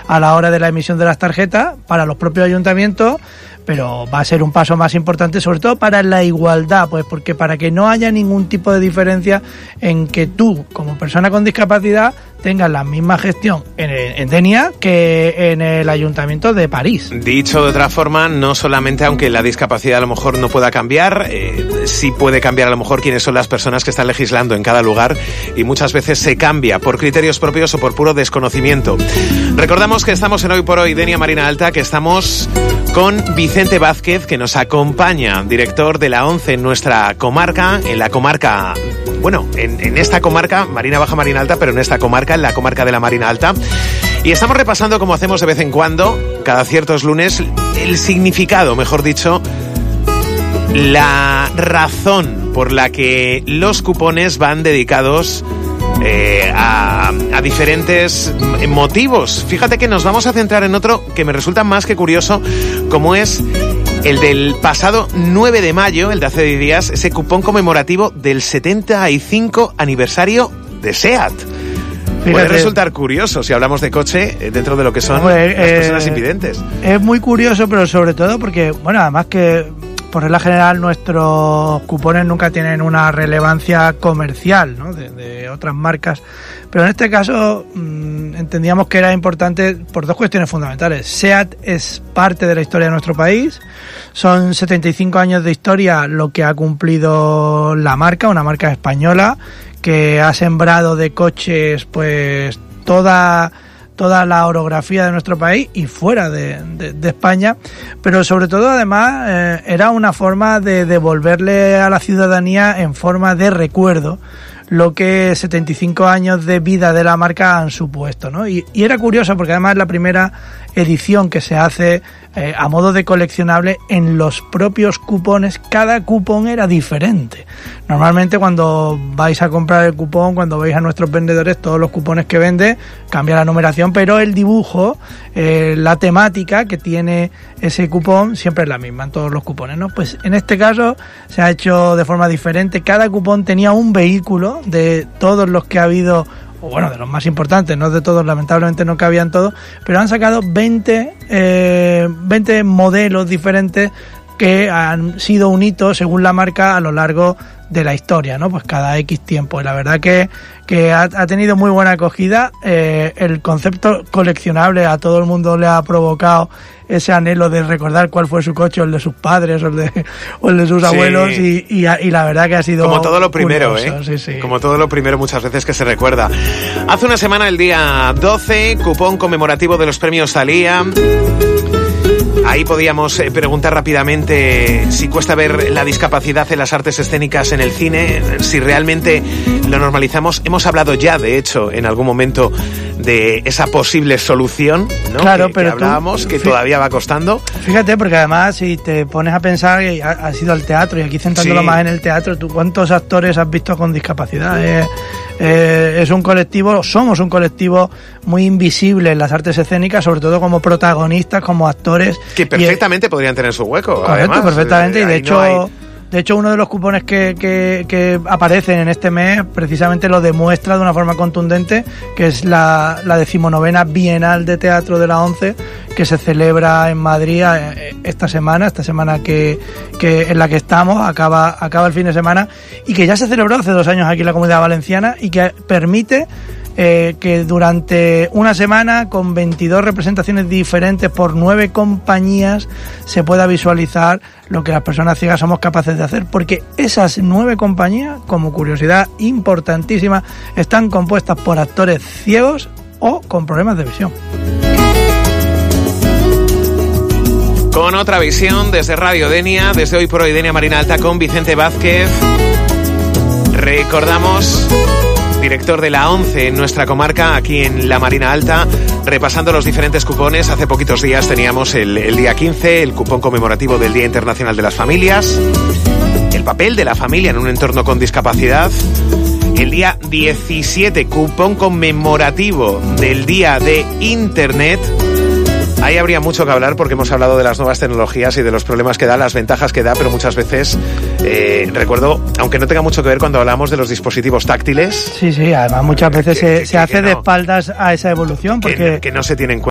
a la hora de la emisión de las tarjetas para los propios ayuntamientos, pero va a ser un paso más importante, sobre todo para la igualdad, pues porque para que no haya ningún tipo de diferencia en que tú, como persona con discapacidad, tengas la misma gestión en Denia que en el Ayuntamiento de París. Dicho de otra forma, no solamente aunque la discapacidad a lo mejor no pueda cambiar, sí puede cambiar a lo mejor quiénes son las personas que están legislando en cada lugar, y muchas veces se cambia por criterios propios o por puro desconocimiento. Recordamos que estamos en Hoy por Hoy Denia Marina Alta, que estamos con Vicente Vázquez, que nos acompaña, director de la ONCE en nuestra comarca, en la comarca, bueno, en esta comarca, Marina Baja, Marina Alta, pero en esta comarca, en la comarca de la Marina Alta. Y estamos repasando, como hacemos de vez en cuando, cada ciertos lunes, el significado, mejor dicho, la razón por la que los cupones van dedicados a diferentes motivos. Fíjate que nos vamos a centrar en otro que me resulta más que curioso, como es el del pasado 9 de mayo, el de hace 10 días, ese cupón conmemorativo del 75 aniversario de SEAT. Puede resultar curioso si hablamos de coche dentro de lo que son las personas invidentes. Es muy curioso, pero sobre todo porque, bueno, además que por regla general nuestros cupones nunca tienen una relevancia comercial, ¿no?, de otras marcas, pero en este caso entendíamos que era importante por dos cuestiones fundamentales. SEAT es parte de la historia de nuestro país, son 75 años de historia lo que ha cumplido la marca, una marca española que ha sembrado de coches pues toda la orografía de nuestro país y fuera de España, pero sobre todo además era una forma de devolverle a la ciudadanía en forma de recuerdo lo que 75 años de vida de la marca han supuesto, ¿no? Y era curioso porque además es la primera edición que se hace a modo de coleccionable en los propios cupones. Cada cupón era diferente. Normalmente cuando vais a comprar el cupón, cuando vais a nuestros vendedores, todos los cupones que vende cambia la numeración, pero el dibujo, la temática que tiene ese cupón siempre es la misma en todos los cupones, ¿no? Pues en este caso se ha hecho de forma diferente. Cada cupón tenía un vehículo de todos los que ha habido, o bueno, de los más importantes, no de todos, lamentablemente no cabían todos, pero han sacado 20 modelos diferentes que han sido un hito según la marca a lo largo de la historia, ¿no? Pues cada X tiempo. Y la verdad que ha tenido muy buena acogida. El concepto coleccionable a todo el mundo le ha provocado ese anhelo de recordar cuál fue su coche, o el de sus padres, o el de sus abuelos, y la verdad que ha sido como todo lo primero, curioso, sí. Como todo lo primero muchas veces que se recuerda. Hace una semana, el día 12, cupón conmemorativo de los premios Thalía. Ahí podíamos preguntar rápidamente si cuesta ver la discapacidad en las artes escénicas en el cine, si realmente lo normalizamos. Hemos hablado ya, de hecho, en algún momento de esa posible solución, ¿no? Claro, que hablábamos, que todavía va costando. Fíjate, porque además si te pones a pensar, y has ido al teatro, y aquí centrándolo más en el teatro, ¿tú cuántos actores has visto con discapacidad? Es un colectivo, somos un colectivo muy invisible en las artes escénicas, sobre todo como protagonistas, como actores. Que perfectamente podrían tener su hueco. Correcto, además, perfectamente, y de hecho... De hecho, uno de los cupones que aparecen en este mes precisamente lo demuestra de una forma contundente, que es la 19ª Bienal de Teatro de la ONCE, que se celebra en Madrid esta semana que en la que estamos, acaba el fin de semana, y que ya se celebró hace 2 años aquí en la Comunidad Valenciana, y que permite que durante una semana, con 22 representaciones diferentes por 9 compañías, se pueda visualizar lo que las personas ciegas somos capaces de hacer, porque esas 9 compañías, como curiosidad importantísima, están compuestas por actores ciegos o con problemas de visión. Con otra visión, desde Radio Denia, desde Hoy por Hoy Denia Marina Alta, con Vicente Vázquez. Recordamos, director de la ONCE en nuestra comarca, aquí en la Marina Alta, repasando los diferentes cupones. Hace poquitos días teníamos el día 15, el cupón conmemorativo del Día Internacional de las Familias, el papel de la familia en un entorno con discapacidad. El día 17, cupón conmemorativo del Día de Internet. Ahí habría mucho que hablar, porque hemos hablado de las nuevas tecnologías y de los problemas que da, las ventajas que da, pero muchas veces recuerdo, aunque no tenga mucho que ver, cuando hablamos de los dispositivos táctiles. Sí, además muchas veces se hace de espaldas a esa evolución, porque que no se tiene en cuenta.